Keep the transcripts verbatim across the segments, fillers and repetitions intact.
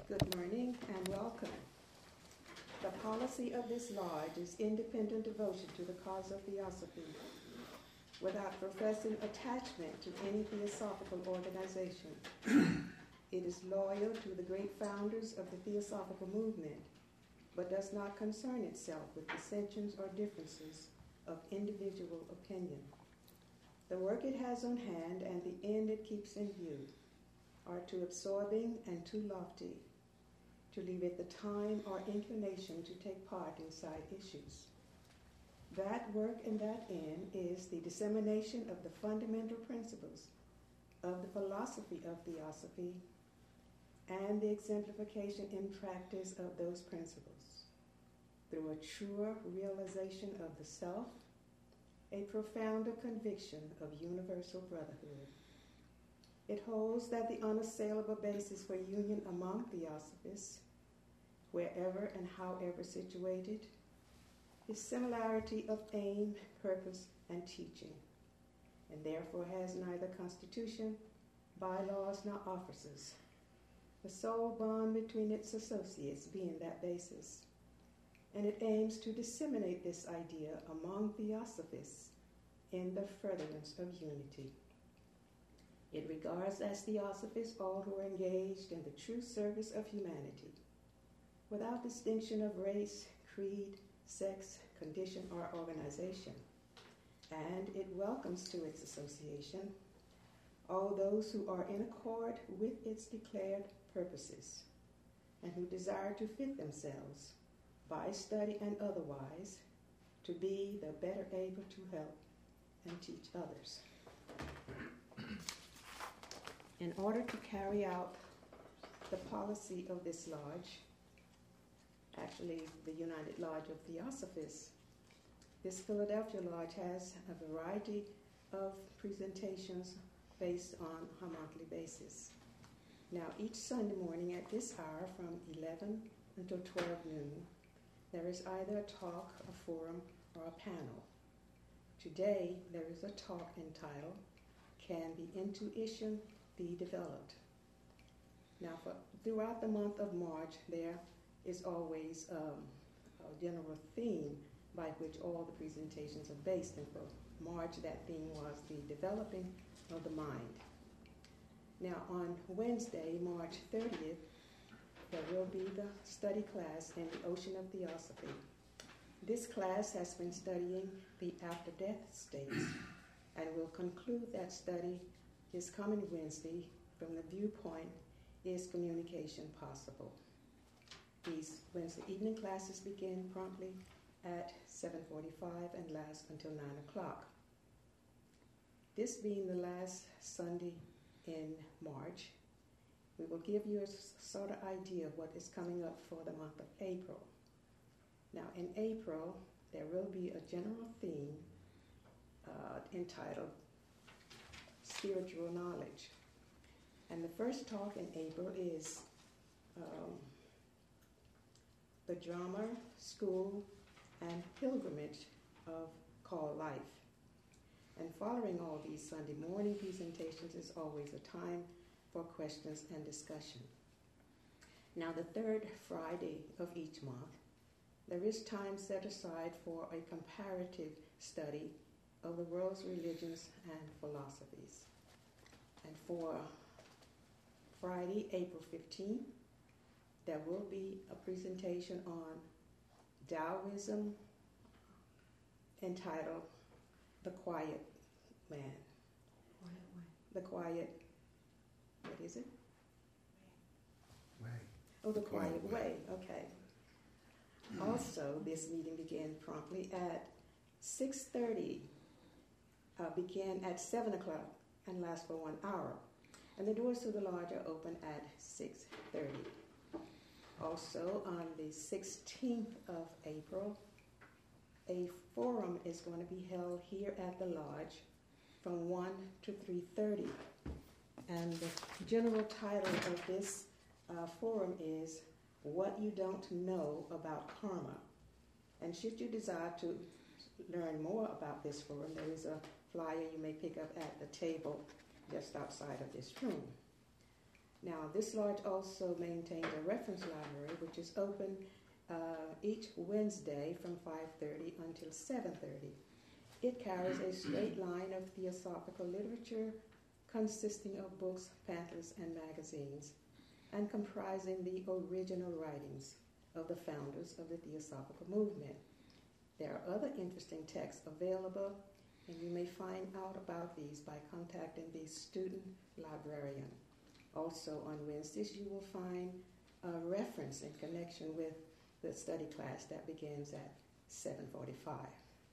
Good morning and welcome. The policy of this lodge is independent devotion to the cause of Theosophy, without professing attachment to any theosophical organization. It is loyal to the great founders of the Theosophical movement, but does not concern itself with dissensions or differences of individual opinion. The work it has on hand and the end it keeps in view are too absorbing and too lofty to leave it the time or inclination to take part in side issues. That work and that end is the dissemination of the fundamental principles of the philosophy of Theosophy and the exemplification in practice of those principles through a truer realization of the self, a profounder conviction of universal brotherhood. It holds that the unassailable basis for union among Theosophists, wherever and however situated, is similarity of aim, purpose, and teaching, and therefore has neither constitution, bylaws, nor officers, the sole bond between its associates being that basis. And it aims to disseminate this idea among Theosophists in the furtherance of unity. It regards as Theosophists all who are engaged in the true service of humanity, without distinction of race, creed, sex, condition, or organization. And it welcomes to its association all those who are in accord with its declared purposes and who desire to fit themselves, by study and otherwise, to be the better able to help and teach others. In order to carry out the policy of this lodge, actually the United Lodge of Theosophists, this Philadelphia Lodge has a variety of presentations based on a monthly basis. Now, each Sunday morning at this hour from eleven until twelve noon, there is either a talk, a forum, or a panel. Today, there is a talk entitled, Can the Intuition Be Developed? Now, for, throughout the month of March, there is always um, a general theme by which all the presentations are based. And for March, that theme was the developing of the mind. Now, on Wednesday, March thirtieth, there will be the study class in the Ocean of Theosophy. This class has been studying the after-death states and will conclude that study this coming Wednesday from the viewpoint, is communication possible? These Wednesday evening classes begin promptly at seven forty-five and last until nine o'clock. This being the last Sunday in March, we will give you a sort of idea of what is coming up for the month of April. Now, in April, there will be a general theme uh, entitled Spiritual Knowledge. And the first talk in April is um, the drama, school, and pilgrimage of called life. And following all these Sunday morning presentations is always a time for questions and discussion. Now, the third Friday of each month, there is time set aside for a comparative study of the world's religions and philosophies. And for Friday, April fifteenth, there will be a presentation on Taoism entitled The Quiet Man. The Quiet, what is it? Way. Oh, The Quiet Way, okay. Also, this meeting began promptly at six thirty, uh, began at seven o'clock and lasts for one hour. And the doors to the lodge are open at six thirty. Also, on the sixteenth of April, a forum is going to be held here at the lodge from one to three thirty. And the general title of this uh, forum is What You Don't Know About Karma. And should you desire to learn more about this forum, there is a flyer you may pick up at the table just outside of this room. Now, this lodge also maintains a reference library, which is open uh, each Wednesday from five thirty until seven thirty. It carries a straight line of theosophical literature consisting of books, pamphlets, and magazines, and comprising the original writings of the founders of the Theosophical movement. There are other interesting texts available, and you may find out about these by contacting the student librarian. Also on Wednesdays, you will find a reference in connection with the study class that begins at seven forty-five.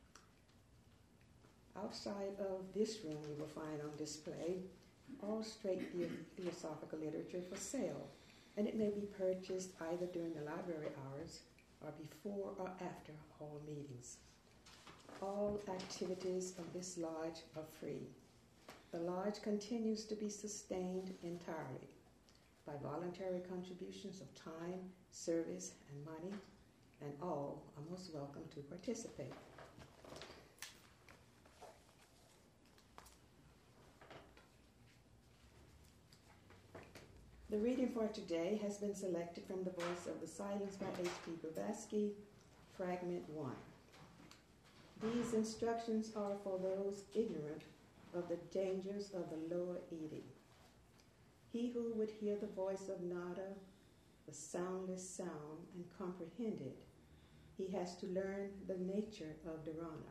Outside of this room, you will find on display all straight the- theosophical literature for sale, and it may be purchased either during the library hours or before or after all meetings. All activities of this lodge are free. The lodge continues to be sustained entirely by voluntary contributions of time, service, and money, and all are most welcome to participate. The reading for today has been selected from The Voice of the Silence by H P Blavatsky, Fragment one. These instructions are for those ignorant of the dangers of the lower eating. He who would hear the voice of nada, the soundless sound, and comprehend it, he has to learn the nature of dharana.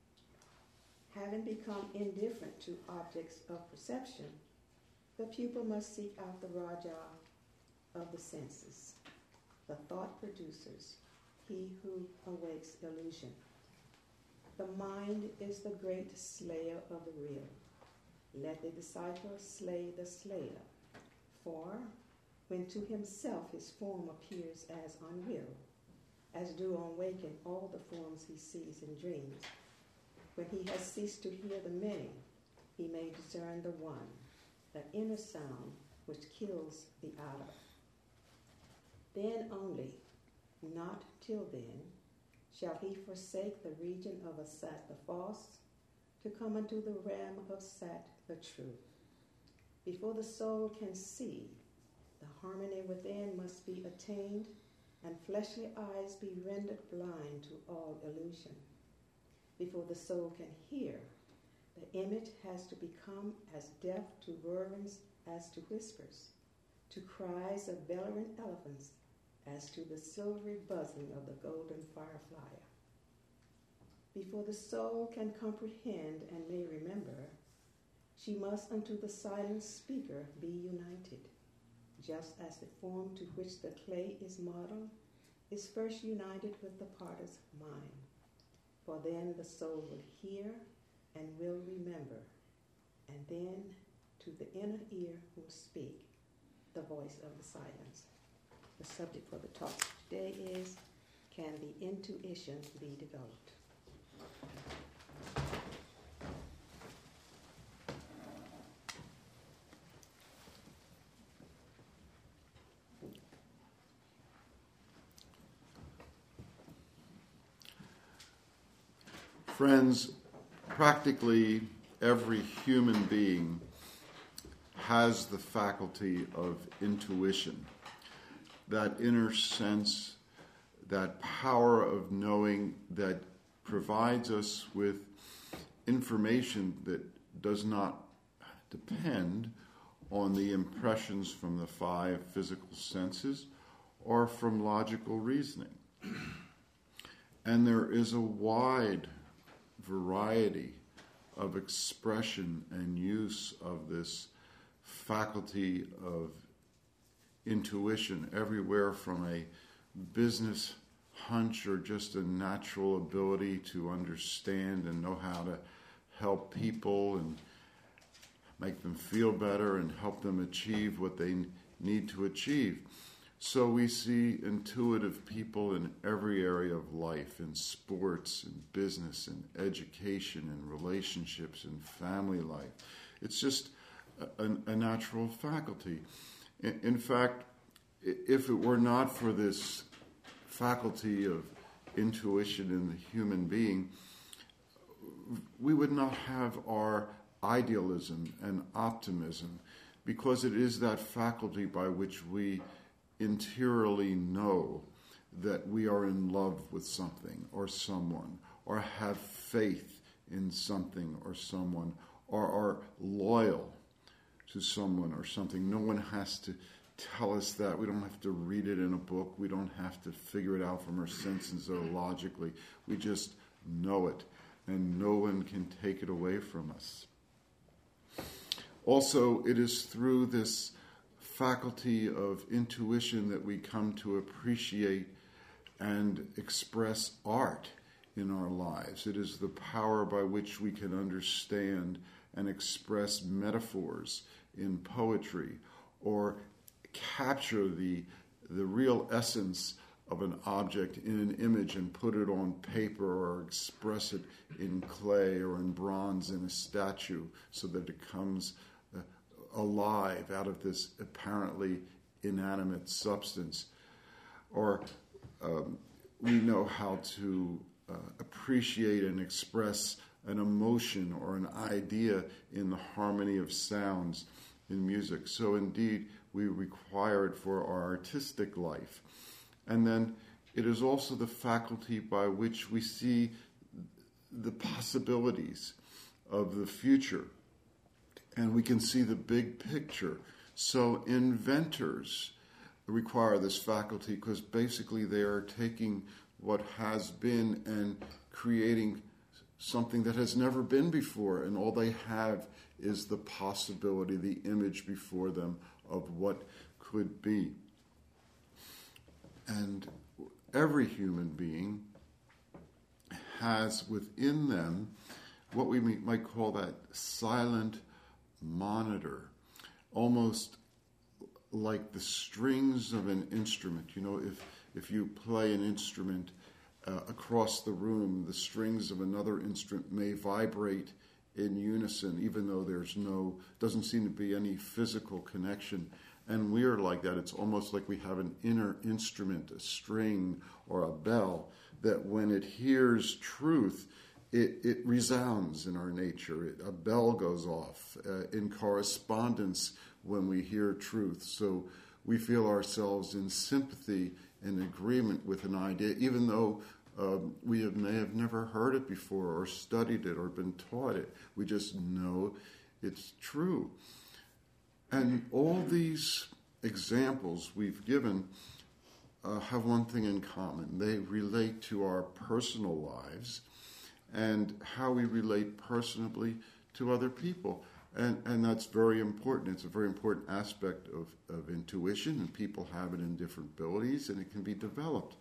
Having become indifferent to objects of perception, the pupil must seek out the Raja of the senses, the thought producers, he who awakes illusion. The mind is the great slayer of the real. Let the disciple slay the slayer, for when to himself his form appears as unreal, as do on waking all the forms he sees in dreams, when he has ceased to hear the many, he may discern the one, the inner sound which kills the outer. Then only, not till then, shall he forsake the region of Asat the false to come unto the realm of Sat the true. Before the soul can see, the harmony within must be attained, and fleshly eyes be rendered blind to all illusion. Before the soul can hear, the image has to become as deaf to roarings as to whispers, to cries of bellowing elephants as to the silvery buzzing of the golden firefly. Before the soul can comprehend and may remember, she must unto the silent speaker be united, just as the form to which the clay is modeled is first united with the potter's mind. For then the soul will hear and will remember, and then to the inner ear will speak the voice of the silence. The subject for the talk today is, can the intuition be developed? Friends, practically every human being has the faculty of intuition, that inner sense, that power of knowing that provides us with information that does not depend on the impressions from the five physical senses or from logical reasoning. And there is a wide variety of expression and use of this faculty of intuition, everywhere from a business hunch or just a natural ability to understand and know how to help people and make them feel better and help them achieve what they need to achieve. So we see intuitive people in every area of life, in sports, in business, in education, in relationships, in family life. It's just a, a natural faculty. In, in fact, if it were not for this faculty of intuition in the human being, we would not have our idealism and optimism, because it is that faculty by which we interiorly know that we are in love with something or someone, or have faith in something or someone, or are loyal to someone or something. No one has to tell us that. We don't have to read it in a book. We don't have to figure it out from our senses or logically. We just know it, and no one can take it away from us. Also, it is through this faculty of intuition that we come to appreciate and express art in our lives. It is the power by which we can understand and express metaphors in poetry, or capture the the real essence of an object in an image and put it on paper, or express it in clay or in bronze in a statue, so that it comes uh, alive out of this apparently inanimate substance. Or um, we know how to uh, appreciate and express an emotion or an idea in the harmony of sounds in music. So indeed, we require it for our artistic life. And then it is also the faculty by which we see the possibilities of the future, and we can see the big picture. So inventors require this faculty, because basically they are taking what has been and creating something that has never been before, and all they have is the possibility, the image before them of what could be. And every human being has within them what we might call that silent monitor, almost like the strings of an instrument. You know, if if you play an instrument uh, across the room, the strings of another instrument may vibrate in unison, even though there's no, doesn't seem to be any physical connection. And we are like that. It's almost like we have an inner instrument, a string or a bell, that when it hears truth, it, it resounds in our nature. It, a bell goes off uh, in correspondence when we hear truth. So we feel ourselves in sympathy and agreement with an idea, even though um, we have, may have never heard it before or studied it or been taught it. We just know it's true. And all these examples we've given uh, have one thing in common. They relate to our personal lives and how we relate personally to other people. And, and that's very important. It's a very important aspect of, of intuition, and people have it in different abilities, and it can be developed.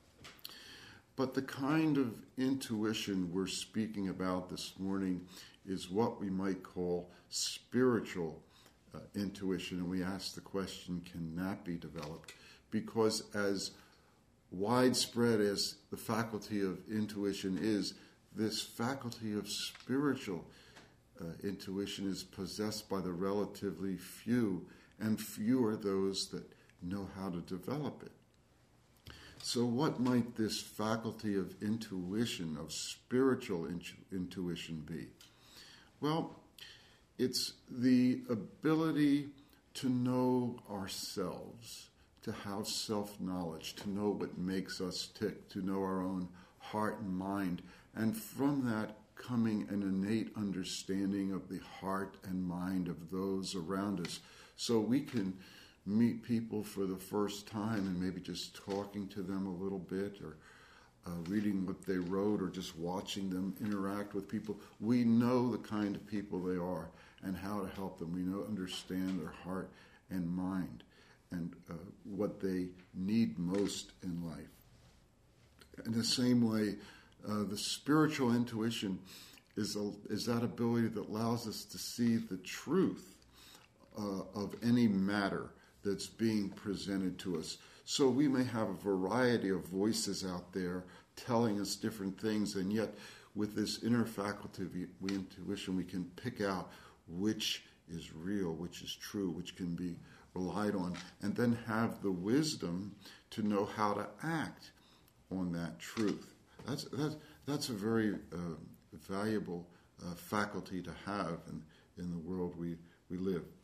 But the kind of intuition we're speaking about this morning is what we might call spiritual uh, intuition. And we ask the question, can that be developed? Because as widespread as the faculty of intuition is, this faculty of spiritual Uh, intuition is possessed by the relatively few, and few are those that know how to develop it. So what might this faculty of intuition, of spiritual intu- intuition be? Well, it's the ability to know ourselves, to have self-knowledge, to know what makes us tick, to know our own heart and mind, and from that coming an innate understanding of the heart and mind of those around us, so we can meet people for the first time and maybe just talking to them a little bit, or uh, reading what they wrote, or just watching them interact with people. We know the kind of people they are and how to help them. We know, understand their heart and mind and uh, what they need most in life. In the same way, Uh, the spiritual intuition is a, is that ability that allows us to see the truth uh, of any matter that's being presented to us. So we may have a variety of voices out there telling us different things, and yet with this inner faculty of we intuition, we can pick out which is real, which is true, which can be relied on, and then have the wisdom to know how to act on that truth. That's that's that's a very uh, valuable uh, faculty to have in, in the world we, we live.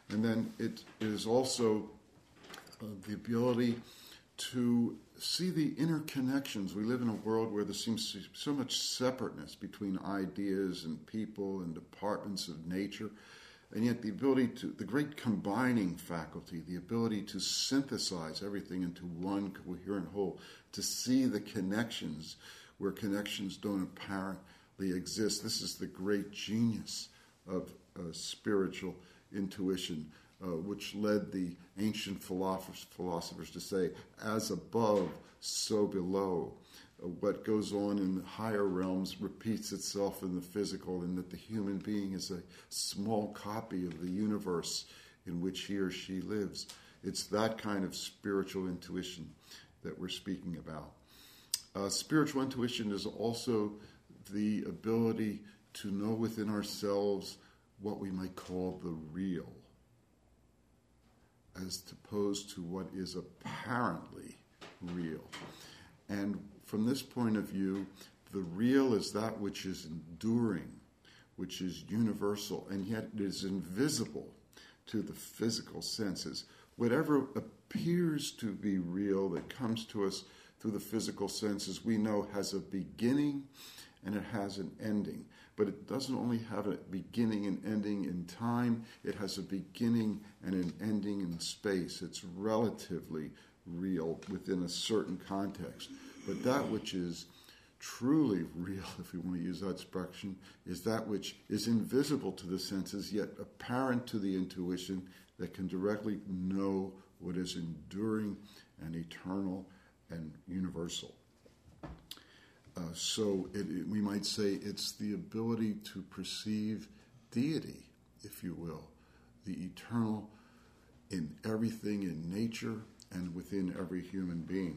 And then it is also uh, the ability to see the interconnections. We live in a world where there seems so much separateness between ideas and people and departments of nature, and yet the ability to, the great combining faculty, the ability to synthesize everything into one coherent whole, to see the connections where connections don't apparently exist. This is the great genius of uh, spiritual intuition, Uh, which led the ancient philosophers, philosophers to say, as above, so below. Uh, what goes on in the higher realms repeats itself in the physical, and that the human being is a small copy of the universe in which he or she lives. It's that kind of spiritual intuition that we're speaking about. Uh, spiritual intuition is also the ability to know within ourselves what we might call the real, as opposed to what is apparently real. And from this point of view, the real is that which is enduring, which is universal, and yet it is invisible to the physical senses. Whatever appears to be real that comes to us through the physical senses, we know has a beginning and it has an ending. But it doesn't only have a beginning and ending in time, it has a beginning and an ending in space. It's relatively real within a certain context. But that which is truly real, if we want to use that expression, is that which is invisible to the senses, yet apparent to the intuition, that can directly know what is enduring and eternal and universal. Uh, so it, it, we might say it's the ability to perceive deity, if you will, the eternal in everything in nature and within every human being.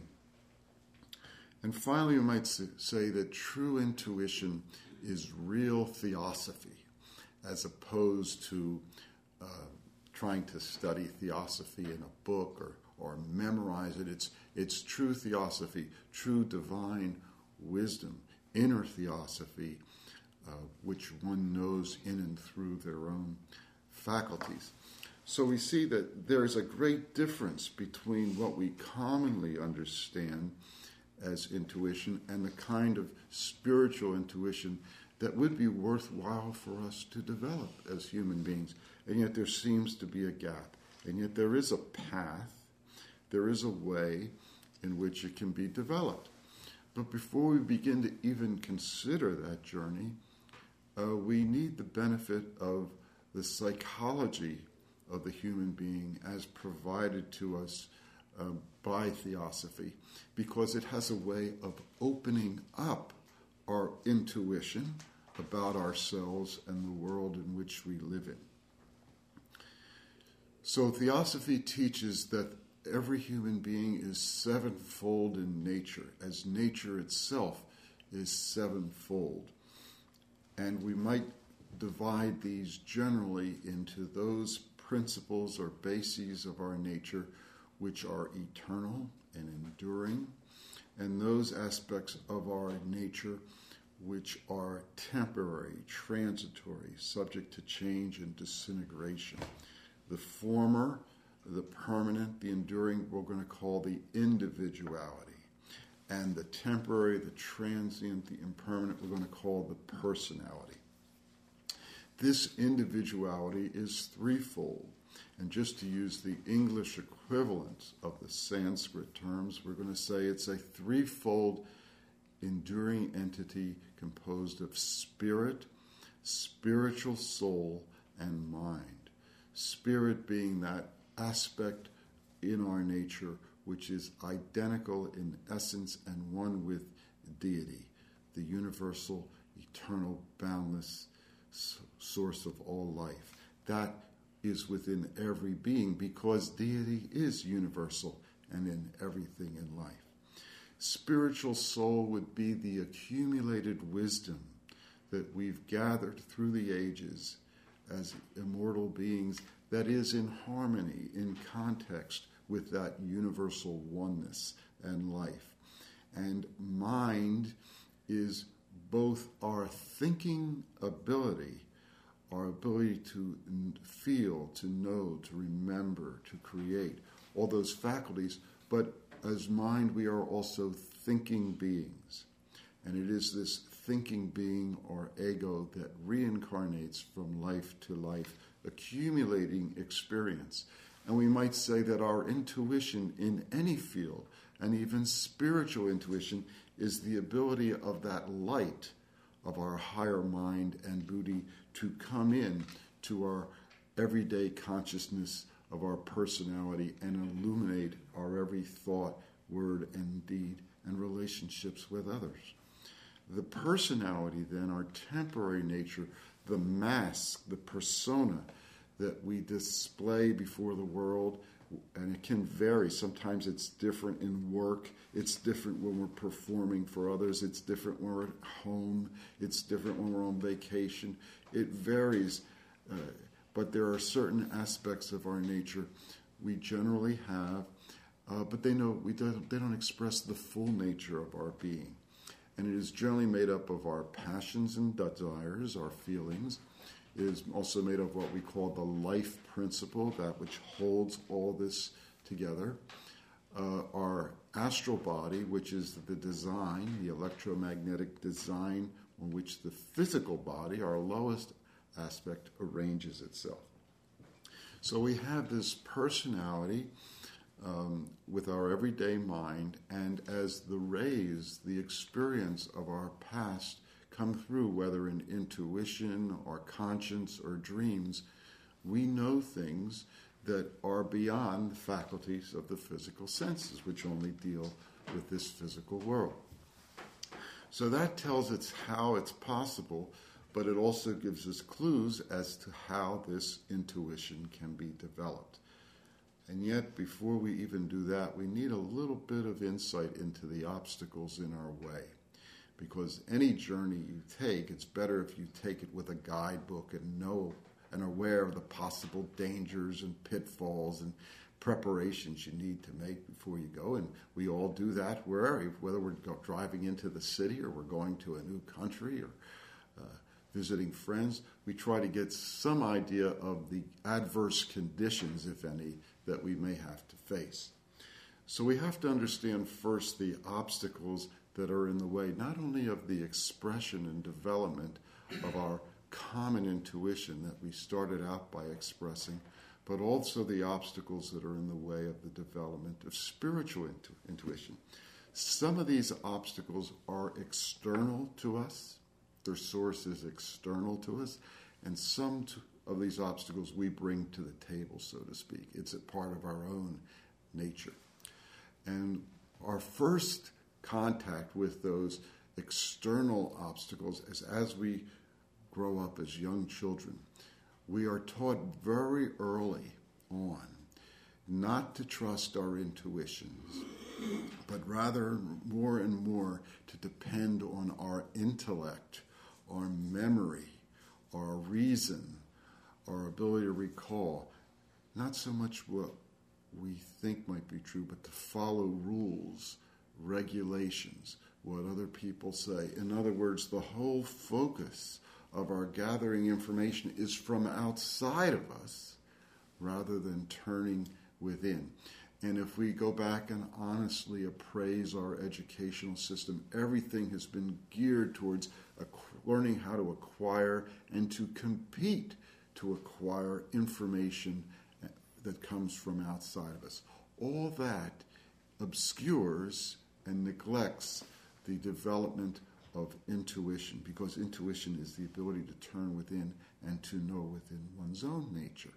And finally, we might say that true intuition is real theosophy, as opposed to uh, trying to study theosophy in a book or, or memorize it. It's, it's true theosophy, true divine wisdom, inner theosophy, uh, which one knows in and through their own faculties. So we see that there is a great difference between what we commonly understand as intuition and the kind of spiritual intuition that would be worthwhile for us to develop as human beings. And yet there seems to be a gap. And yet there is a path, there is a way in which it can be developed. But before we begin to even consider that journey, uh, we need the benefit of the psychology of the human being as provided to us uh, by theosophy, because it has a way of opening up our intuition about ourselves and the world in which we live in. So theosophy teaches that every human being is sevenfold in nature, as nature itself is sevenfold. And we might divide these generally into those principles or bases of our nature which are eternal and enduring, and those aspects of our nature which are temporary, transitory, subject to change and disintegration. The former, the permanent, the enduring, we're going to call the individuality. And the temporary, the transient, the impermanent, we're going to call the personality. This individuality is threefold. And just to use the English equivalent of the Sanskrit terms, we're going to say it's a threefold enduring entity composed of spirit, spiritual soul, and mind. Spirit being that aspect in our nature which is identical in essence and one with deity, the universal, eternal, boundless source of all life. That is within every being because deity is universal and in everything in life. Spiritual soul would be the accumulated wisdom that we've gathered through the ages as immortal beings that is in harmony, in context with that universal oneness and life. And mind is both our thinking ability, our ability to feel, to know, to remember, to create, all those faculties. But as mind, we are also thinking beings. And it is this thinking being, or ego, that reincarnates from life to life, accumulating experience. And we might say that our intuition in any field, and even spiritual intuition, is the ability of that light of our higher mind and buddhi to come in to our everyday consciousness of our personality and illuminate our every thought, word, and deed, and relationships with others. The personality, then, our temporary nature, the mask, the persona that we display before the world, and it can vary. Sometimes it's different in work. It's different when we're performing for others. It's different when we're at home. It's different when we're on vacation. It varies, uh, but there are certain aspects of our nature we generally have, uh, but they know we don't, they don't express the full nature of our being. And it is generally made up of our passions and desires, our feelings. It is also made of what we call the life principle, that which holds all this together. Uh, our astral body, which is the design, the electromagnetic design on which the physical body, our lowest aspect, arranges itself. So we have this personality um, with our everyday mind, and as the rays, the experience of our past come through, whether in intuition or conscience or dreams, we know things that are beyond the faculties of the physical senses, which only deal with this physical world. So that tells us how it's possible, but it also gives us clues as to how this intuition can be developed. And yet, before we even do that, we need a little bit of insight into the obstacles in our way. Because any journey you take, it's better if you take it with a guidebook and know and aware of the possible dangers and pitfalls and preparations you need to make before you go. And we all do that wherever, whether we're go, driving into the city or we're going to a new country or uh, visiting friends. We try to get some idea of the adverse conditions, if any, that we may have to face. So we have to understand first the obstacles that are in the way, not only of the expression and development of our common intuition that we started out by expressing, but also the obstacles that are in the way of the development of spiritual intu- intuition. Some of these obstacles are external to us. Their source is external to us. And some to, of these obstacles we bring to the table, so to speak. It's a part of our own nature. And our first contact with those external obstacles is as we grow up as young children. We are taught very early on not to trust our intuitions, but rather more and more to depend on our intellect, our memory, our reason, our ability to recall. Not so much what we think might be true, but to follow rules, regulations, what other people say. In other words, the whole focus of our gathering information is from outside of us rather than turning within. And if we go back and honestly appraise our educational system, everything has been geared towards learning how to acquire and to compete to acquire information that comes from outside of us. All that obscures and neglects the development of intuition, because intuition is the ability to turn within and to know within one's own nature.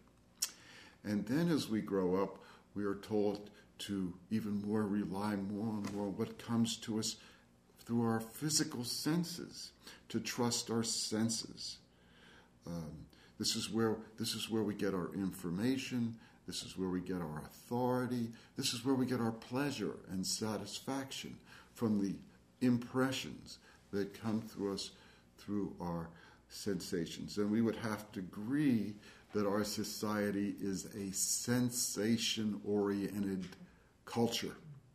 And then as we grow up, we are told to even more rely more and more on what comes to us through our physical senses, to trust our senses. Um, this is where this is where we get our information. This is where we get our authority. This is where we get our pleasure and satisfaction from the impressions that come through us through our sensations. And we would have to agree that our society is a sensation-oriented culture.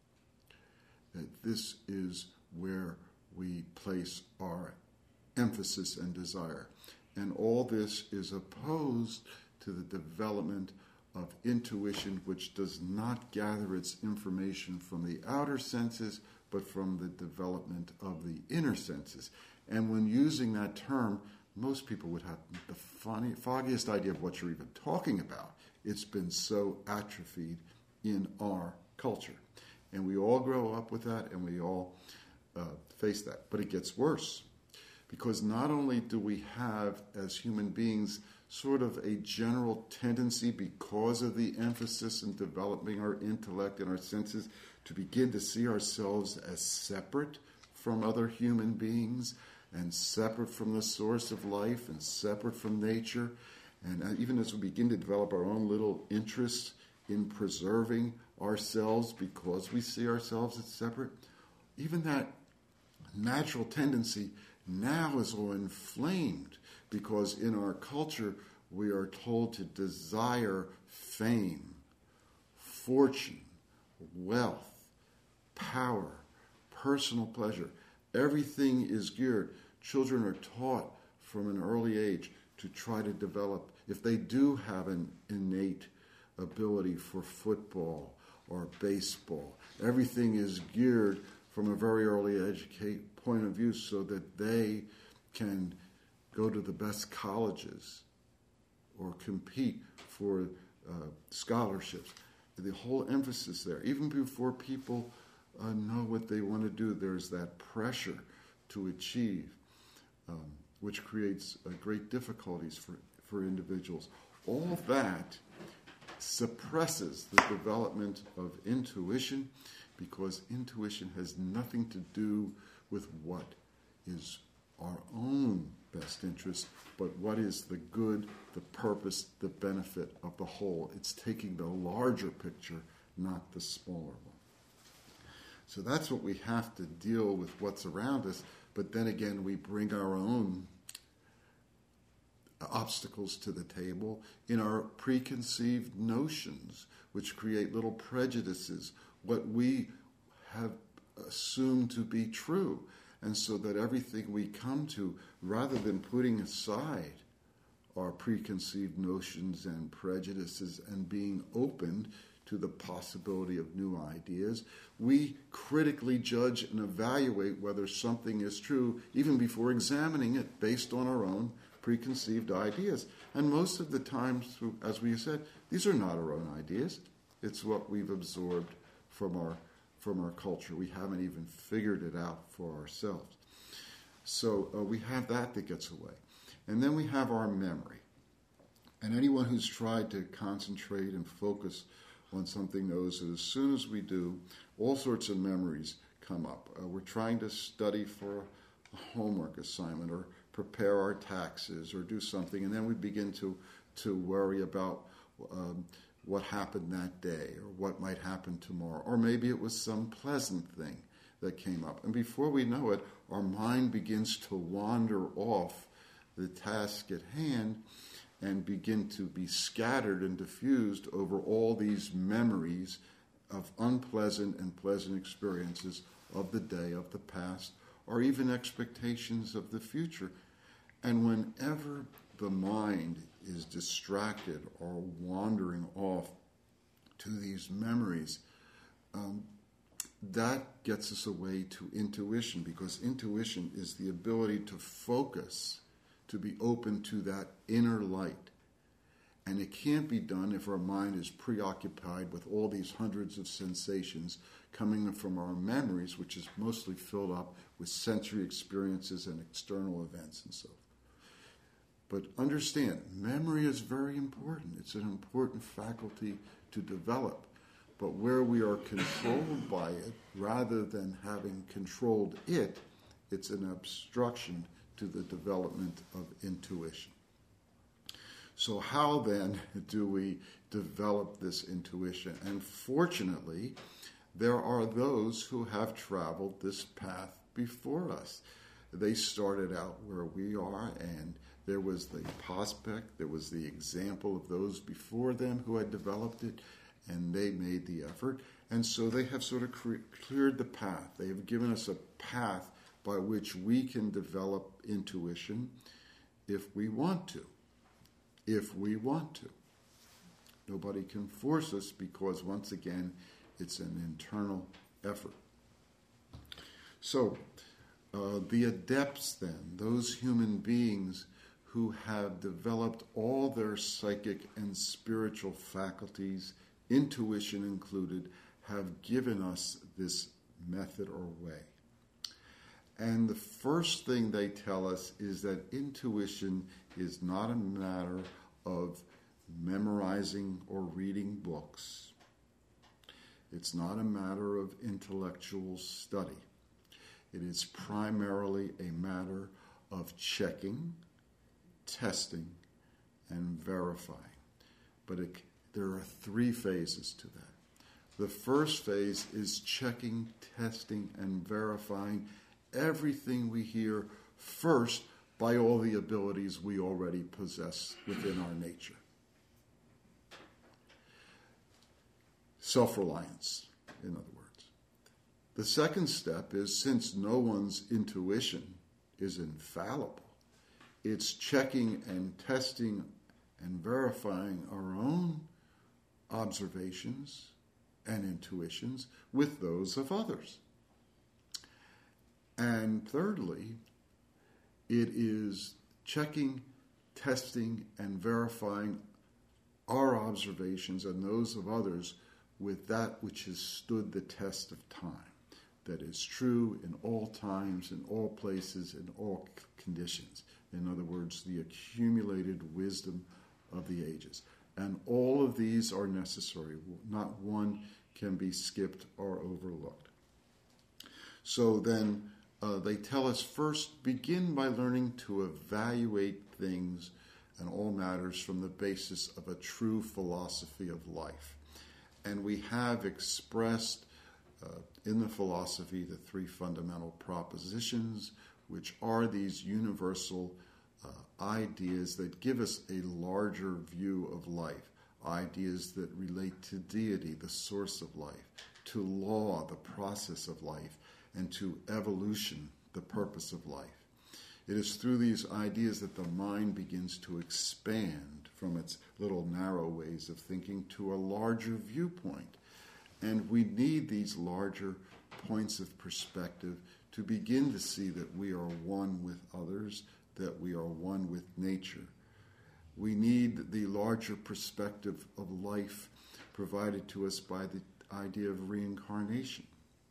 That this is where we place our emphasis and desire. And all this is opposed to the development of intuition, which does not gather its information from the outer senses, but from the development of the inner senses. And when using that term, most people would have the funny, foggiest idea of what you're even talking about. It's been so atrophied in our culture. And we all grow up with that, and we all uh, face that. But it gets worse, because not only do we have, as human beings, sort of a general tendency, because of the emphasis in developing our intellect and our senses, to begin to see ourselves as separate from other human beings, and separate from the source of life, and separate from nature. And even as we begin to develop our own little interests in preserving ourselves because we see ourselves as separate, even that natural tendency now is all inflamed, because in our culture we are told to desire fame, fortune, wealth, power, personal pleasure. Everything is geared. Children are taught from an early age to try to develop, if they do have an innate ability for football or baseball, everything is geared from a very early educate point of view so that they can go to the best colleges or compete for uh, scholarships. The whole emphasis there, even before people uh, know what they want to do, there's that pressure to achieve, um, which creates uh, great difficulties for, for individuals. All of that suppresses the development of intuition, because intuition has nothing to do with what is our own best interest, but what is the good, the purpose, the benefit of the whole. It's taking the larger picture, not the smaller one. So that's what we have to deal with, what's around us, but then again we bring our own obstacles to the table in our preconceived notions, which create little prejudices, what we have assumed to be true. And so that everything we come to, rather than putting aside our preconceived notions and prejudices and being open to the possibility of new ideas, we critically judge and evaluate whether something is true even before examining it based on our own preconceived ideas. And most of the times, as we said, these are not our own ideas. It's what we've absorbed from our from our culture. We haven't even figured it out for ourselves. So uh, we have that that gets away. And then we have our memory. And anyone who's tried to concentrate and focus on something knows that as soon as we do, all sorts of memories come up. Uh, we're trying to study for a homework assignment or prepare our taxes or do something, and then we begin to, to worry about um, what happened that day or what might happen tomorrow. Or maybe it was some pleasant thing that came up. And before we know it, our mind begins to wander off the task at hand and begin to be scattered and diffused over all these memories of unpleasant and pleasant experiences of the day, of the past, or even expectations of the future. And whenever the mind is distracted or wandering off to these memories, um, that gets us away to intuition, because intuition is the ability to focus, to be open to that inner light. And it can't be done if our mind is preoccupied with all these hundreds of sensations coming from our memories, which is mostly filled up with sensory experiences and external events and so forth. But understand, memory is very important. It's an important faculty to develop. But where we are controlled by it, rather than having controlled it, it's an obstruction to the development of intuition. So how then do we develop this intuition? And fortunately, there are those who have traveled this path before us. They started out where we are, and there was the prospect, there was the example of those before them who had developed it, and they made the effort. And so they have sort of cre- cleared the path. They have given us a path by which we can develop intuition if we want to. If we want to. Nobody can force us because, once again, it's an internal effort. So, uh, the adepts then, those human beings who have developed all their psychic and spiritual faculties, intuition included, have given us this method or way. And the first thing they tell us is that intuition is not a matter of memorizing or reading books. It's not a matter of intellectual study. It is primarily a matter of checking, testing, and verifying. But it, there are three phases to that. The first phase is checking, testing, and verifying everything we hear first by all the abilities we already possess within our nature. Self-reliance, in other words. The second step is, since no one's intuition is infallible, it's checking and testing and verifying our own observations and intuitions with those of others. And thirdly, it is checking, testing, and verifying our observations and those of others with that which has stood the test of time, that is true in all times, in all places, in all conditions. In other words, the accumulated wisdom of the ages. And all of these are necessary. Not one can be skipped or overlooked. So then uh, they tell us first, begin by learning to evaluate things and all matters from the basis of a true philosophy of life. And we have expressed uh, in the philosophy the three fundamental propositions, which are these universal uh, ideas that give us a larger view of life, ideas that relate to deity, the source of life, to law, the process of life, and to evolution, the purpose of life. It is through these ideas that the mind begins to expand from its little narrow ways of thinking to a larger viewpoint. And we need these larger points of perspective to begin to see that we are one with others, that we are one with nature. We need the larger perspective of life provided to us by the idea of reincarnation.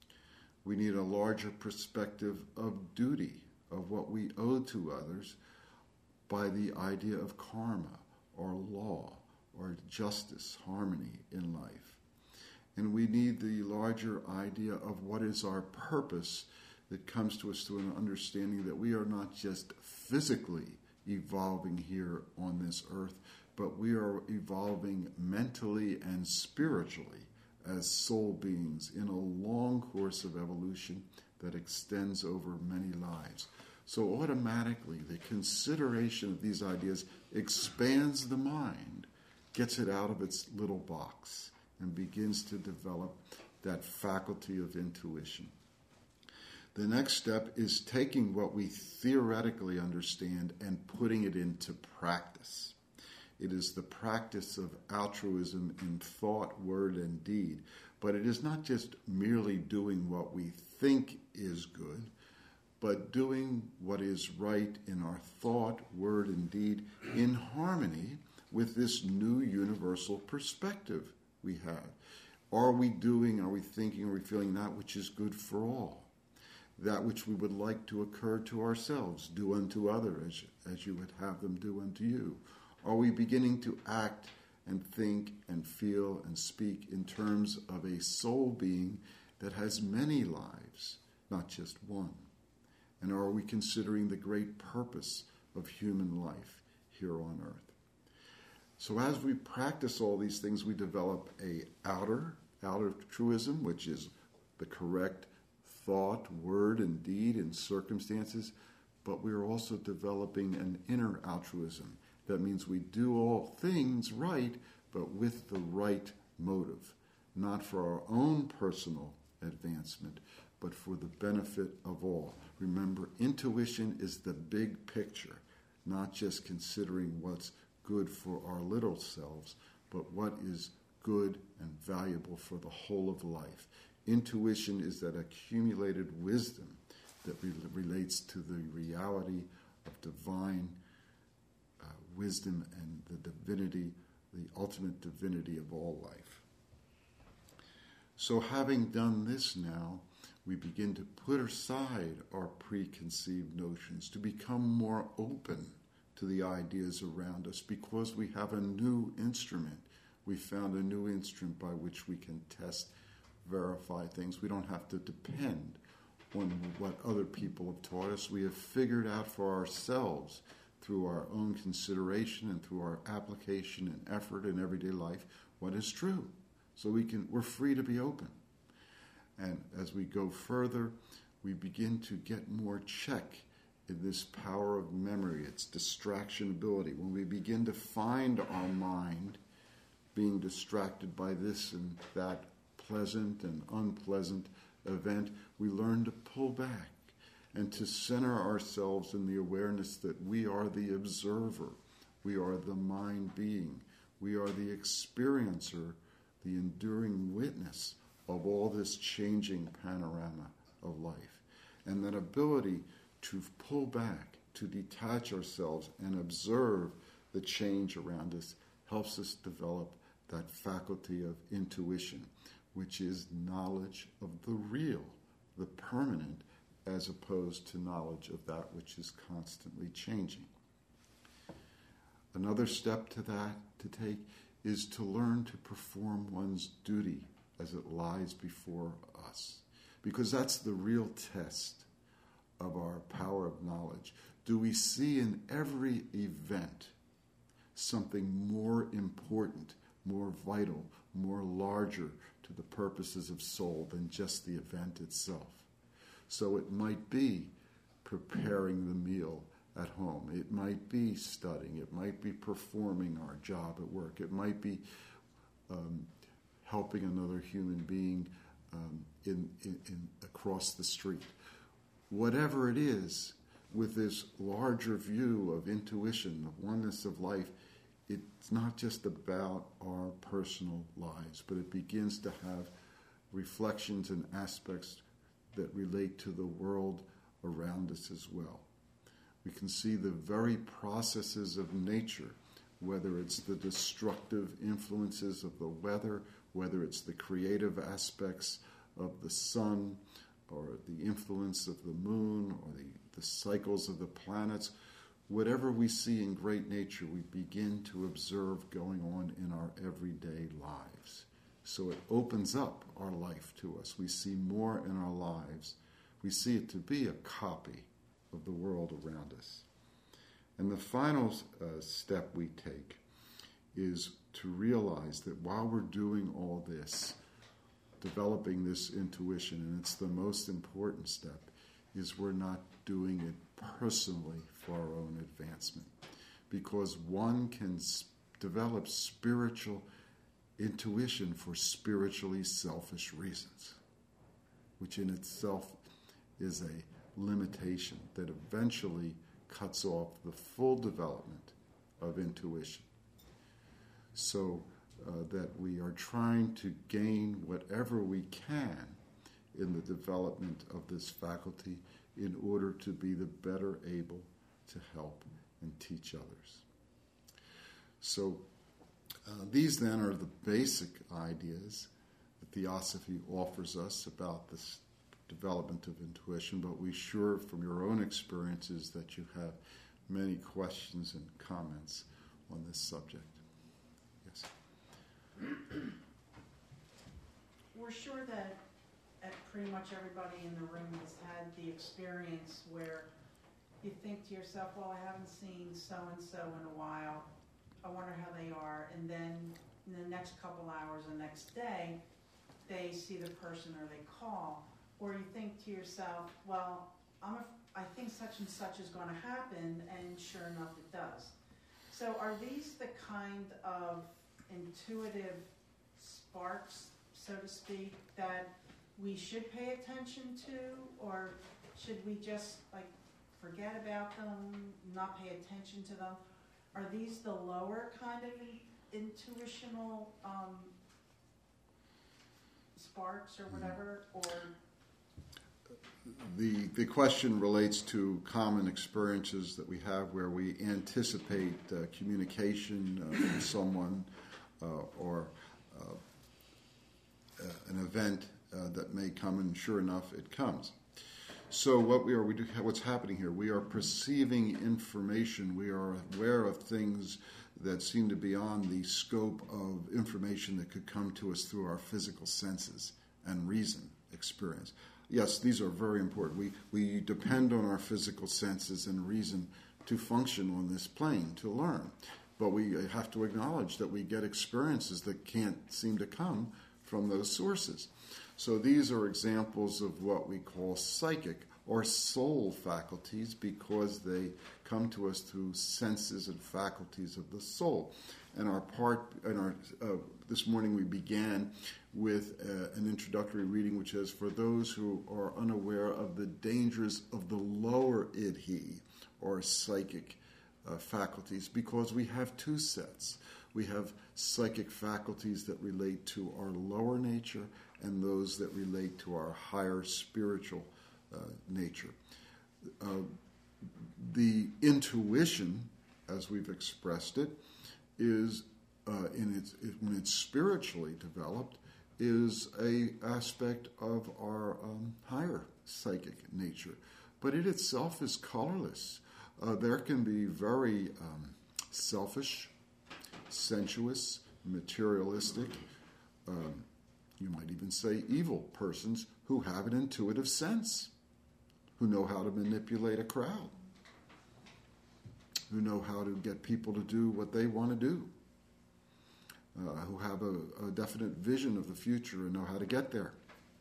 We need a larger perspective of duty, of what we owe to others, by the idea of karma or law or justice, harmony in life. And we need the larger idea of what is our purpose that comes to us through an understanding that we are not just physically evolving here on this earth, but we are evolving mentally and spiritually as soul beings in a long course of evolution that extends over many lives. So automatically, the consideration of these ideas expands the mind, gets it out of its little box, and begins to develop that faculty of intuition. The next step is taking what we theoretically understand and putting it into practice. It is the practice of altruism in thought, word, and deed. But it is not just merely doing what we think is good, but doing what is right in our thought, word, and deed in harmony with this new universal perspective we have. Are we doing, are we thinking, are we feeling that which is good for all? That which we would like to occur to ourselves, do unto others as, as you would have them do unto you. Are we beginning to act and think and feel and speak in terms of a soul being that has many lives, not just one? And are we considering the great purpose of human life here on earth? So as we practice all these things, we develop a outer, outer altruism, which is the correct thought, word, and deed in circumstances, but we are also developing an inner altruism. That means we do all things right, but with the right motive, not for our own personal advancement, but for the benefit of all. Remember, intuition is the big picture, not just considering what's good for our little selves, but what is good and valuable for the whole of life. Intuition is that accumulated wisdom that re- relates to the reality of divine uh, wisdom and the divinity, the ultimate divinity of all life. So having done this now, we begin to put aside our preconceived notions, to become more open to the ideas around us, because we have a new instrument. We found a new instrument by which we can test, verify things. We don't have to depend on what other people have taught us. We have figured out for ourselves, through our own consideration and through our application and effort in everyday life, what is true. So we can, we're free to be open. And as we go further, we begin to get more check in this power of memory, its distraction ability. When we begin to find our mind being distracted by this and that pleasant and unpleasant event, we learn to pull back and to center ourselves in the awareness that we are the observer, we are the mind being, we are the experiencer, the enduring witness of all this changing panorama of life. And that ability to pull back, to detach ourselves and observe the change around us helps us develop that faculty of intuition, which is knowledge of the real, the permanent, as opposed to knowledge of that which is constantly changing. Another step to that to take is to learn to perform one's duty as it lies before us, because that's the real test of our power of knowledge. Do we see in every event something more important, more vital, more larger to the purposes of soul than just the event itself? So it might be preparing the meal at home. It might be studying. It might be performing our job at work. It might be um, helping another human being um, in, in, in across the street. Whatever it is, with this larger view of intuition, the oneness of life, it's not just about our personal lives, but it begins to have reflections and aspects that relate to the world around us as well. We can see the very processes of nature, whether it's the destructive influences of the weather, whether it's the creative aspects of the sun, or the influence of the moon, or the, the cycles of the planets. Whatever we see in great nature, we begin to observe going on in our everyday lives. So it opens up our life to us. We see more in our lives. We see it to be a copy of the world around us. And the final uh, step we take is to realize that while we're doing all this, developing this intuition, and it's the most important step, is we're not doing it personally for our own advancement. Because one can s- develop spiritual intuition for spiritually selfish reasons, which in itself is a limitation that eventually cuts off the full development of intuition. So uh, that we are trying to gain whatever we can in the development of this faculty in order to be the better able to help and teach others. So uh, these then are the basic ideas that Theosophy offers us about this development of intuition, but we're sure from your own experiences that you have many questions and comments on this subject. Yes. We're sure that uh, pretty much everybody in the room has had the experience where you think to yourself, well, I haven't seen so-and-so in a while. I wonder how they are. And then in the next couple hours, the next day, they see the person or they call. Or you think to yourself, well, I'm a, I think such and such is going to happen, and sure enough it does. So are these the kind of intuitive sparks, so to speak, that we should pay attention to? Or should we just, like, forget about them, not pay attention to them. Are these the lower kind of in, intuitional um, sparks or whatever, or? The, the question relates to common experiences that we have where we anticipate uh, communication uh, from someone uh, or uh, uh, an event uh, that may come, and sure enough, it comes. So what we are, we do, what's happening here? We are perceiving information. We are aware of things that seem to be beyond the scope of information that could come to us through our physical senses and reason experience. Yes, these are very important. We we depend on our physical senses and reason to function on this plane, to learn. But we have to acknowledge that we get experiences that can't seem to come from those sources. So these are examples of what we call psychic or soul faculties, because they come to us through senses and faculties of the soul. And our part, and our uh, this morning we began with uh, an introductory reading which says, for those who are unaware of the dangers of the lower id-he, or psychic uh, faculties, because we have two sets. We have psychic faculties that relate to our lower nature and those that relate to our higher spiritual uh, nature. Uh, the intuition, as we've expressed it, is uh, in its it, when it's spiritually developed, is a aspect of our um, higher psychic nature, but it itself is colorless. Uh, there can be very um, selfish, sensuous, materialistic, um, you might even say evil persons who have an intuitive sense, who know how to manipulate a crowd, who know how to get people to do what they want to do, uh, who have a, a definite vision of the future and know how to get there.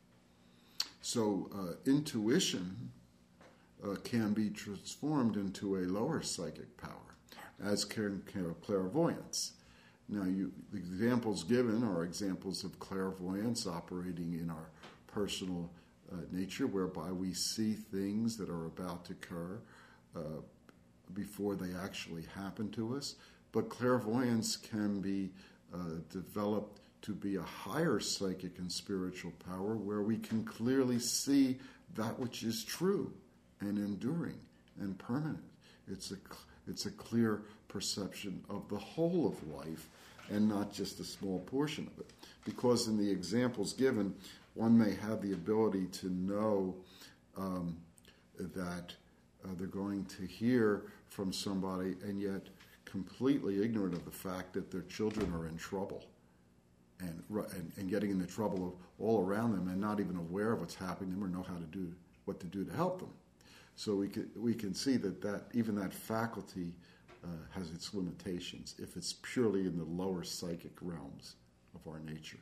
So uh, intuition uh, can be transformed into a lower psychic power, as can clairvoyance. Now, you, the examples given are examples of clairvoyance operating in our personal uh, nature, whereby we see things that are about to occur uh, before they actually happen to us. But clairvoyance can be uh, developed to be a higher psychic and spiritual power, where we can clearly see that which is true and enduring and permanent. It's a it's a clear perception of the whole of life and not just a small portion of it. Because in the examples given, one may have the ability to know um, that uh, they're going to hear from somebody and yet completely ignorant of the fact that their children are in trouble and, and, and getting into trouble of all around them and not even aware of what's happening to them or know how to do what to do to help them. So we can, we can see that, that even that faculty uh, has its limitations if it's purely in the lower psychic realms of our nature.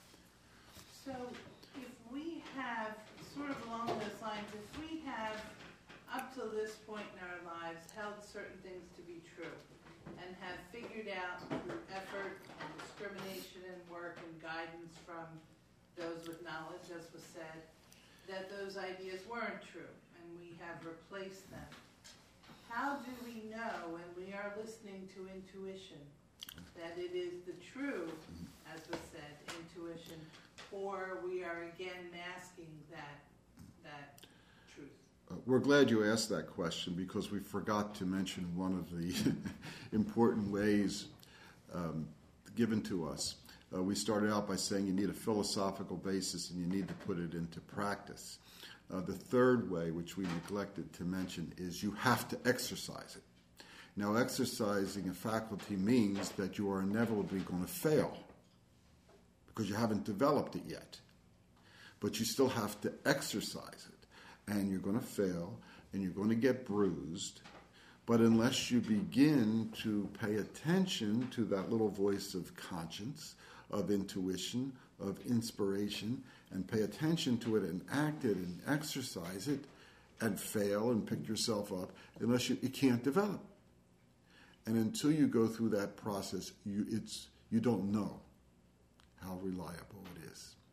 So if we have, sort of along those lines, if we have up to this point in our lives held certain things to be true and have figured out through effort and discrimination and work and guidance from those with knowledge, as was said, that those ideas weren't true, and we have replaced them. How do we know when we are listening to intuition that it is the true, as was said, intuition, or we are again masking that that truth? Uh, we're glad you asked that question, because we forgot to mention one of the important ways um, given to us. Uh, we started out by saying you need a philosophical basis and you need to put it into practice. Uh, the third way, which we neglected to mention, is you have to exercise it. Now, exercising a faculty means that you are inevitably going to fail because you haven't developed it yet. But you still have to exercise it. And you're going to fail, and you're going to get bruised. But unless you begin to pay attention to that little voice of conscience, of intuition, of inspiration, and pay attention to it and act it and exercise it and fail and pick yourself up, unless you, you can't develop. And until you go through that process, you, it's, you don't know how reliable it is.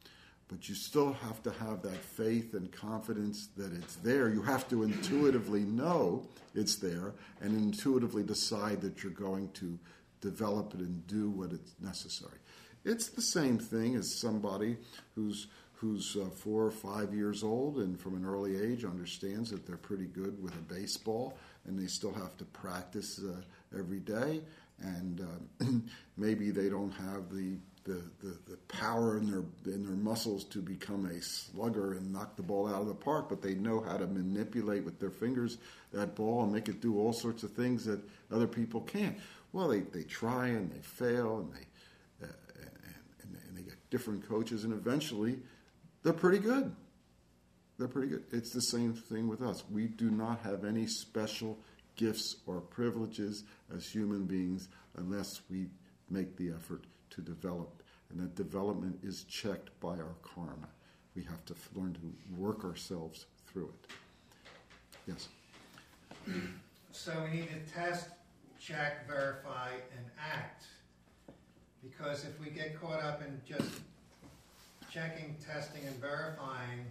But you still have to have that faith and confidence that it's there. You have to intuitively know it's there and intuitively decide that you're going to develop it and do what is necessary. It's the same thing as somebody who's who's uh, four or five years old and from an early age understands that they're pretty good with a baseball, and they still have to practice uh, every day. And uh, maybe they don't have the The, the, the power in their in their muscles to become a slugger and knock the ball out of the park, but they know how to manipulate with their fingers that ball and make it do all sorts of things that other people can't. Well, they, they try and they fail and they uh, and, and they get different coaches, and eventually they're pretty good. They're pretty good. It's the same thing with us. We do not have any special gifts or privileges as human beings unless we make the effort to develop, and that development is checked by our karma. We have to learn to work ourselves through it. Yes? So we need to test, check, verify, and act. Because if we get caught up in just checking, testing, and verifying,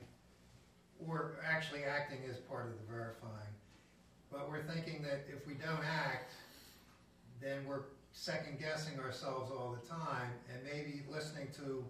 or actually acting is part of the verifying, but we're thinking that if we don't act, then we're second-guessing ourselves all the time, and maybe listening to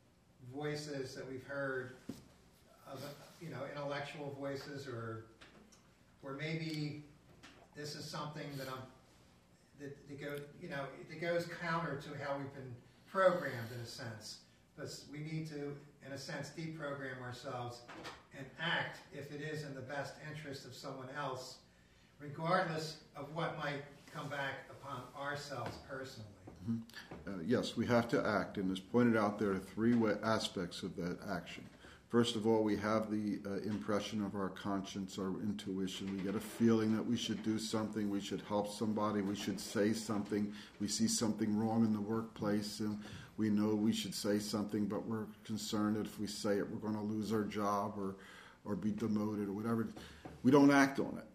voices that we've heard, of, you know, intellectual voices, or or maybe this is something that I'm that, that goes, you know, it goes counter to how we've been programmed in a sense. But we need to, in a sense, deprogram ourselves and act if it is in the best interest of someone else, regardless of what might come back upon ourselves personally. Mm-hmm. Uh, yes, we have to act, and as pointed out, there are three way- aspects of that action. First of all, we have the uh, impression of our conscience, our intuition. We get a feeling that we should do something, we should help somebody, we should say something. We see something wrong in the workplace, and we know we should say something, but we're concerned that if we say it, we're going to lose our job or, or be demoted or whatever. We don't act on it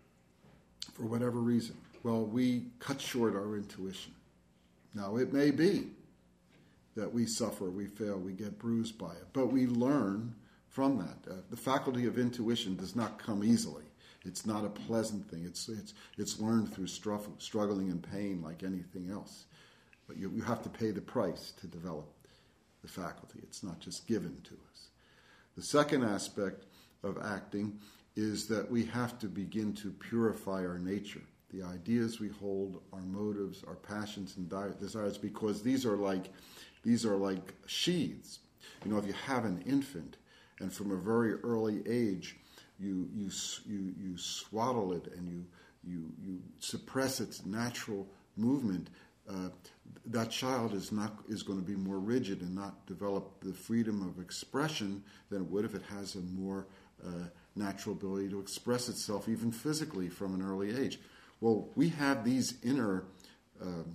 for whatever reason. Well, we cut short our intuition. Now, it may be that we suffer, we fail, we get bruised by it, but we learn from that. Uh, the faculty of intuition does not come easily. It's not a pleasant thing. It's it's it's learned through stru- struggling and pain like anything else. But you, you have to pay the price to develop the faculty. It's not just given to us. The second aspect of acting is that we have to begin to purify our nature. The ideas we hold, our motives, our passions and desires, because these are like these are like sheaths. You know, if you have an infant, and from a very early age, you you you you swaddle it and you you you suppress its natural movement, uh, that child is not is going to be more rigid and not develop the freedom of expression than it would if it has a more uh, natural ability to express itself, even physically, from an early age. Well, we have these inner um,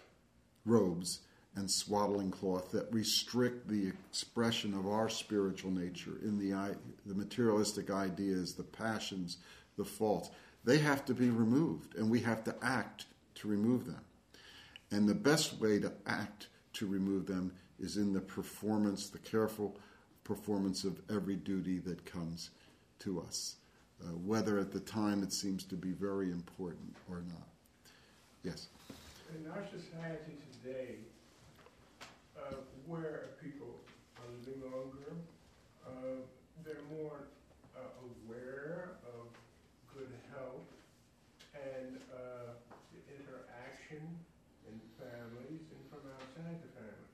robes and swaddling cloth that restrict the expression of our spiritual nature in the the materialistic ideas, the passions, the faults. They have to be removed, and we have to act to remove them. And the best way to act to remove them is in the performance, the careful performance of every duty that comes to us. Uh, whether at the time it seems to be very important or not. Yes? In our society today, uh, where people are living longer, uh, they're more uh, aware of good health and uh, the interaction in families and from outside the family.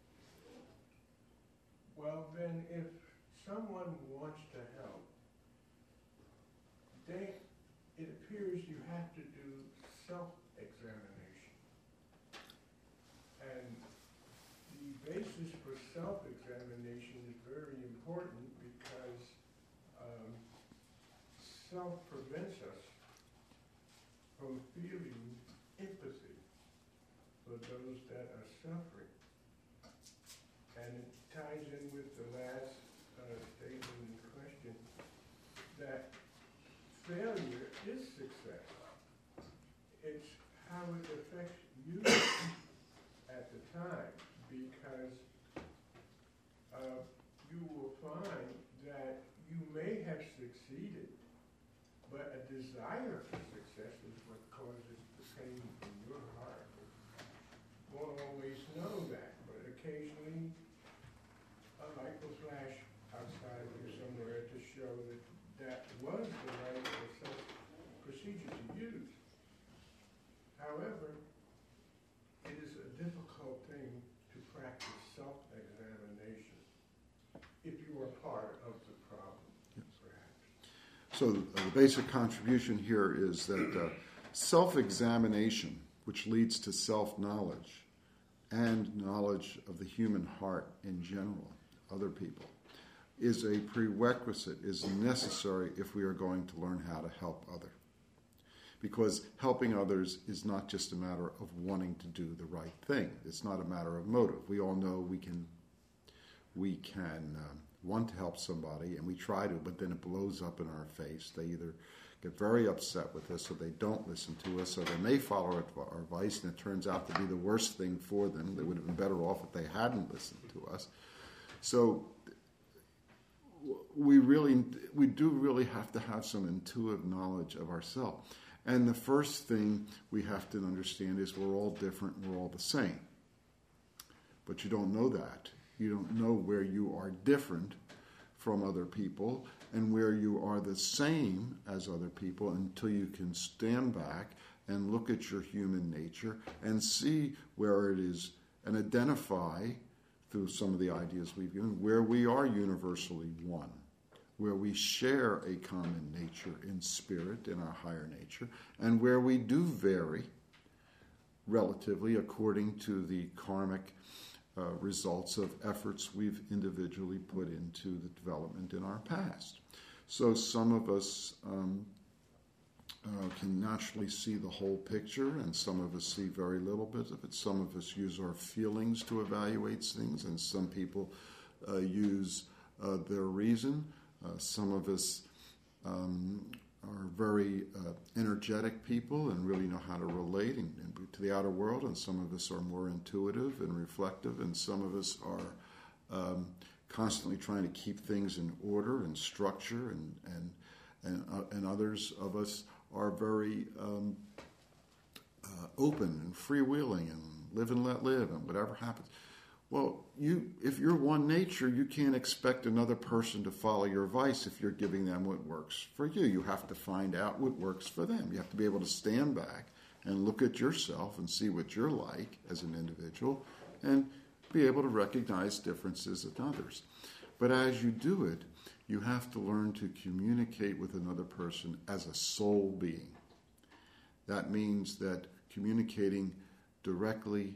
Well, then if someone wants to help, They, it appears you have to do self-examination. And the basis for self-examination is very important because um, self prevents us from feeling empathy for those that are suffering. And it ties in with the last uh, statement in question that failure is success. It's how it affects you at the time, because uh, you will find that you may have succeeded, but a desire for success is what causes the pain in your heart. Won't always know that, but occasionally a light will flash outside of you somewhere to show that that was the right process, procedure to use. However, it is a difficult thing to practice self-examination if you are part of the problem, perhaps. So uh, the basic contribution here is that uh, self-examination, which leads to self-knowledge and knowledge of the human heart in general, other people, is a prerequisite, is necessary if we are going to learn how to help others. Because helping others is not just a matter of wanting to do the right thing. It's not a matter of motive. We all know we can we can um, want to help somebody, and we try to, but then it blows up in our face. They either get very upset with us, or they don't listen to us, or they may follow our advice, and it turns out to be the worst thing for them. They would have been better off if they hadn't listened to us. So we really, we do really have to have some intuitive knowledge of ourselves. And the first thing we have to understand is we're all different, we're all the same. But you don't know that. You don't know where you are different from other people and where you are the same as other people until you can stand back and look at your human nature and see where it is and identify, through some of the ideas we've given, where we are universally one, where we share a common nature in spirit, in our higher nature, and where we do vary relatively according to the karmic uh, results of efforts we've individually put into the development in our past. So some of us um, uh, can naturally see the whole picture, and some of us see very little bit of it. Some of us use our feelings to evaluate things, and some people uh, use uh, their reason. Uh, some of us um, are very uh, energetic people and really know how to relate and, and to the outer world, and some of us are more intuitive and reflective, and some of us are um, constantly trying to keep things in order and structure, and and and, uh, and others of us are very um, uh, open and freewheeling and live and let live, and whatever happens. Well, you, if you're one nature, you can't expect another person to follow your advice if you're giving them what works for you. You have to find out what works for them. You have to be able to stand back and look at yourself and see what you're like as an individual and be able to recognize differences in others. But as you do it, you have to learn to communicate with another person as a soul being. That means that communicating directly,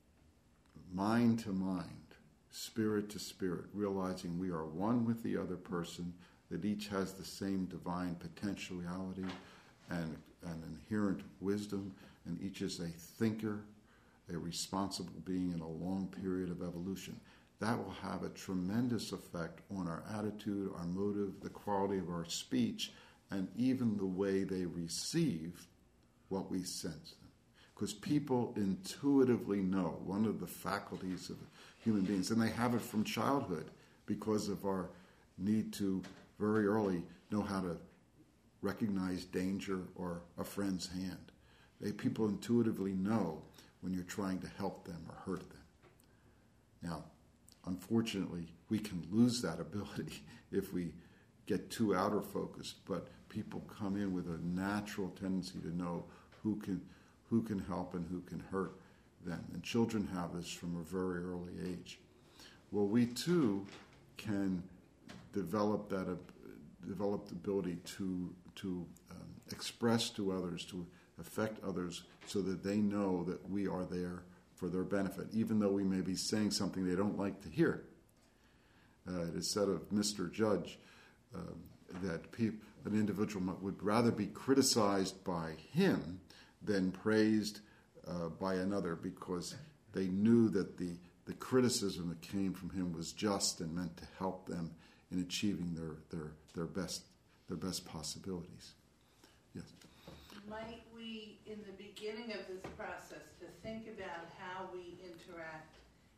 mind to mind, spirit to spirit, realizing we are one with the other person, that each has the same divine potentiality and an inherent wisdom, and each is a thinker, a responsible being in a long period of evolution. That will have a tremendous effect on our attitude, our motive, the quality of our speech, and even the way they receive what we sense. Because people intuitively know, one of the faculties of human beings, and they have it from childhood because of our need to very early know how to recognize danger or a friend's hand. They, people intuitively know when you're trying to help them or hurt them. Now, unfortunately, we can lose that ability if we get too outer focused, but people come in with a natural tendency to know who can who can help and who can hurt them. And children have this from a very early age. Well, we too can develop that uh, develop the ability to to um, express to others, to affect others, so that they know that we are there for their benefit, even though we may be saying something they don't like to hear. Uh, it is said of Mister Judge uh, that peop- an individual would rather be criticized by him than praised uh, by another, because they knew that the, the criticism that came from him was just and meant to help them in achieving their, their, their best their best possibilities. Yes. Might we, in the beginning of this process, to think about how we interact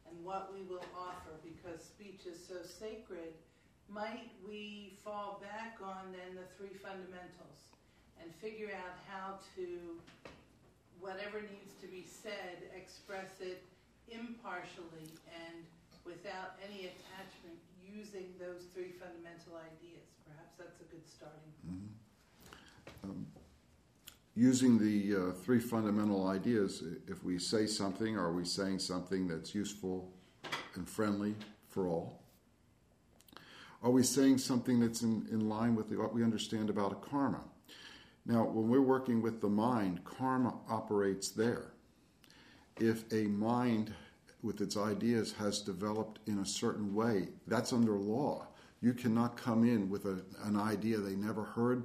and what we will offer, because speech is so sacred, might we fall back on then the three fundamentals and figure out how to, whatever needs to be said, express it impartially and without any attachment, using those three fundamental ideas. Perhaps that's a good starting point. Mm-hmm. Um, using the uh, three fundamental ideas, if we say something, are we saying something that's useful and friendly for all? Are we saying something that's in, in line with the, what we understand about karma? Now, when we're working with the mind, karma operates there. If a mind with its ideas has developed in a certain way, that's under law. You cannot come in with a, an idea they never heard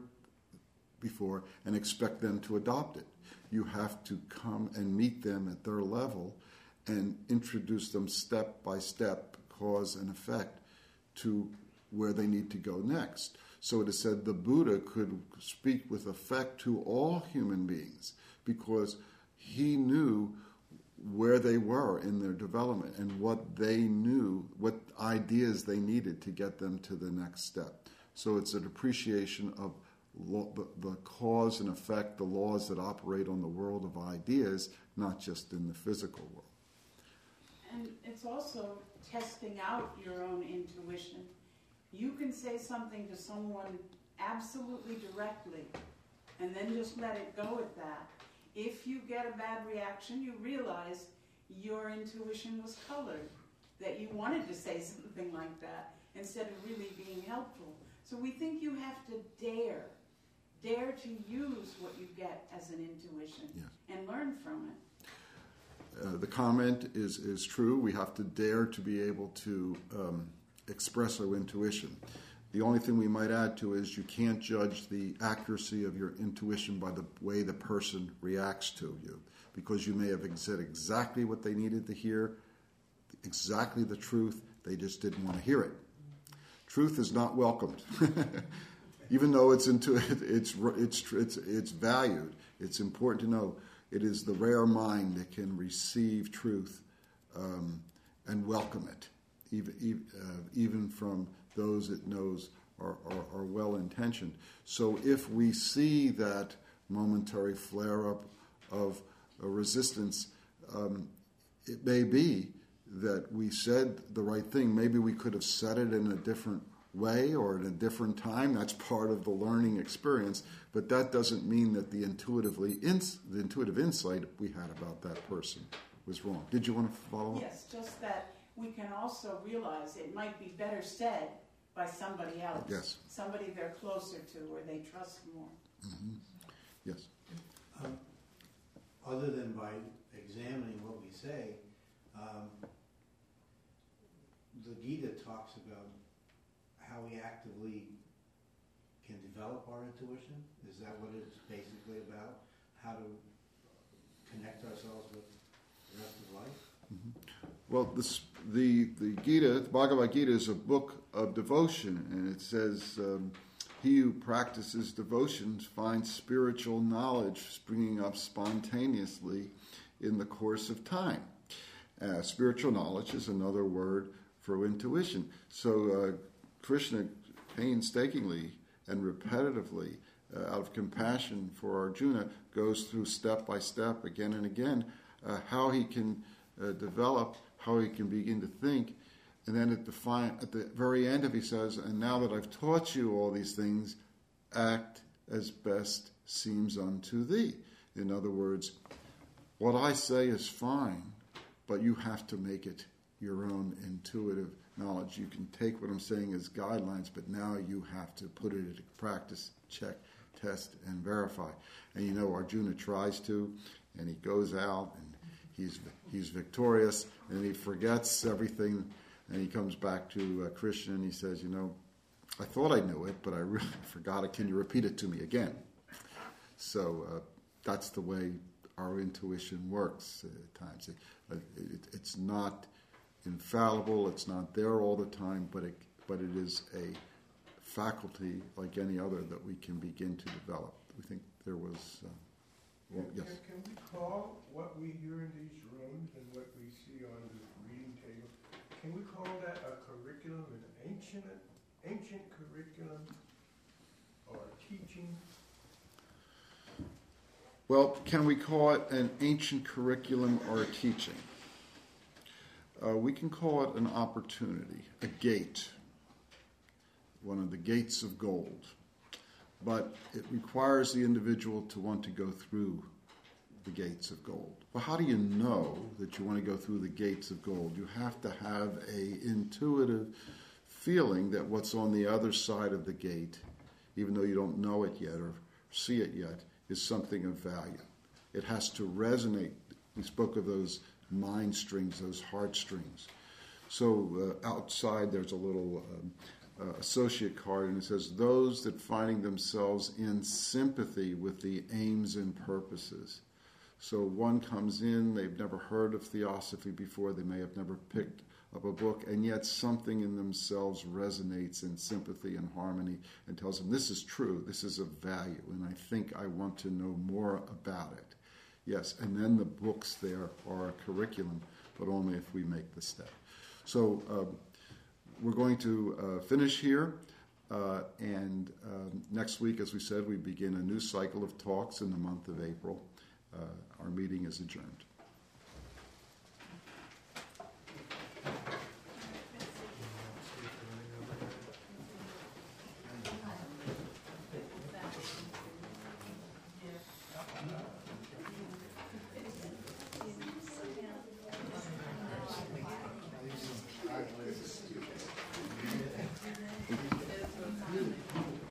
before and expect them to adopt it. You have to come and meet them at their level and introduce them step by step, cause and effect, to where they need to go next. So it is said the Buddha could speak with effect to all human beings because he knew where they were in their development and what they knew, what ideas they needed to get them to the next step. So it's an appreciation of lo- the, the cause and effect, the laws that operate on the world of ideas, not just in the physical world. And it's also testing out your own intuition. You can say something to someone absolutely directly and then just let it go at that. If you get a bad reaction, you realize your intuition was colored, that you wanted to say something like that instead of really being helpful. So we think you have to dare, dare to use what you get as an intuition Yes. and learn from it. Uh, the comment is, is true. We have to dare to be able to um, express our intuition. The only thing we might add to is you can't judge the accuracy of your intuition by the way the person reacts to you, because you may have said exactly what they needed to hear, exactly the truth, they just didn't want to hear it. Truth is not welcomed. Even though it's into it's it's it's it's valued, it's important to know it is the rare mind that can receive truth um, and welcome it, even even, uh, even from those it knows are, are, are well-intentioned. So if we see that momentary flare-up of a resistance, um, it may be that we said the right thing. Maybe we could have said it in a different way or at a different time. That's part of the learning experience, but that doesn't mean that the intuitively ins- the intuitive insight we had about that person was wrong. Did you want to follow up? Yes, just that we can also realize it might be better said by somebody else. Yes. Somebody they're closer to or they trust more. Mm-hmm. Yes. Um, other than by examining what we say, um, the Gita talks about how we actively can develop our intuition. Is that what it's basically about? How to connect ourselves with the rest of life? Mm-hmm. Well, this, the the Gita, the Bhagavad Gita, is a book of devotion, and it says, um, "He who practices devotions finds spiritual knowledge springing up spontaneously in the course of time." Uh, spiritual knowledge is another word for intuition. So uh, Krishna painstakingly and repetitively, uh, out of compassion for Arjuna, goes through step by step, again and again, uh, how he can uh, develop, how he can begin to think. And then at the, fi- at the very end of it, he says, "And now that I've taught you all these things, act as best seems unto thee." In other words, what I say is fine, but you have to make it your own intuitive knowledge. You can take what I'm saying as guidelines, but now you have to put it into practice, check, test, and verify. And you know, Arjuna tries to, and he goes out, and he's he's victorious, and he forgets everything, and he comes back to uh, Krishna, and he says, you know, I thought I knew it, but I really forgot it. Can you repeat it to me again? So uh, that's the way our intuition works at times. It, it, it's not infallible, it's not there all the time, but it, but it is a faculty like any other that we can begin to develop. We think there was, uh, well, Can, yes. can we call what we hear in these rooms and what we see on the reading table can we call that a curriculum, an ancient, ancient curriculum or teaching? Well, can we call it an ancient curriculum or a teaching? Uh, we can call it an opportunity, a gate, one of the gates of gold. But it requires the individual to want to go through the gates of gold. Well, how do you know that you want to go through the gates of gold? You have to have a intuitive feeling that what's on the other side of the gate, even though you don't know it yet or see it yet, is something of value. It has to resonate. We spoke of those mind strings, those heartstrings. So uh, outside there's a little um, uh, associate card, and it says, those that finding themselves in sympathy with the aims and purposes. So one comes in, they've never heard of theosophy before, they may have never picked up a book, and yet something in themselves resonates in sympathy and harmony and tells them, this is true, this is of value, and I think I want to know more about it. Yes, and then the books there are a curriculum, but only if we make the step. So um, we're going to uh, finish here, uh, and um, next week, as we said, we begin a new cycle of talks in the month of April. Uh, our meeting is adjourned.